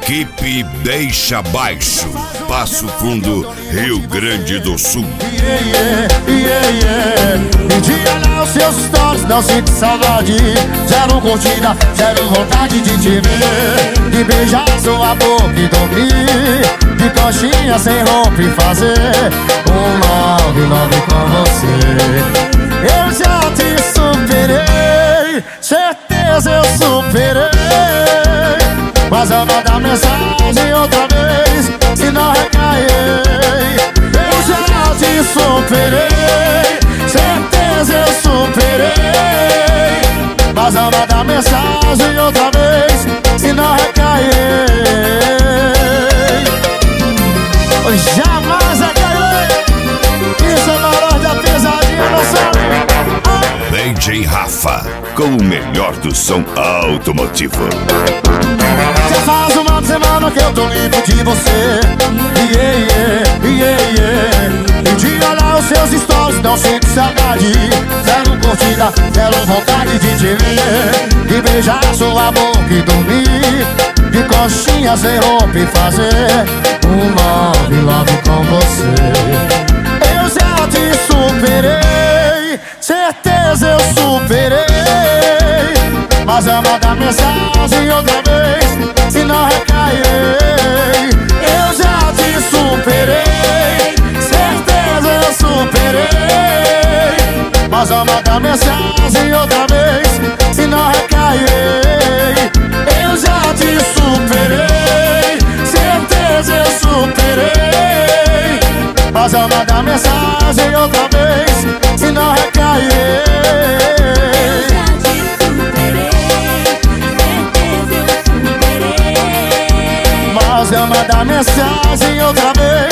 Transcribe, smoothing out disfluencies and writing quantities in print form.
Equipe Deixa Baixo, Passo Fundo, Rio Grande do Sul. De olhar os seus stories, não sinto saudade. Zero curtida, zero vontade de te ver. De beijar sua boca e dormir. De coxinha sem roupa e fazer love com você. Eu já te superei, certeza eu superei. Mas eu mandar mensagem outra vez, se não recair. Eu já te superei, certeza eu superei. Mas eu mandar mensagem outra vez, se não recair. Jamais recair. Isso é maior da pesadinha, não sabe? DJ Rafa, com o melhor do som automotivo. Já faz uma semana que eu tô livre de você. E de olhar os seus stories, não sinto saudade. Zero curtida, zero vontade de te ver. De beijar sua boca e dormir. De coxinha sem roupa e fazer love com você. Eu já te superei, certeza eu superei. Mas eu mandar mensagem outra vez, se não recairei. Eu já te superei, certeza eu superei. Mas eu mandar mensagem outra vez, se não recairei. Eu já te superei, certeza eu superei. Mas eu mandar mensagem outra vez, se não recairei. Mas eu mandar mensagem outra vez,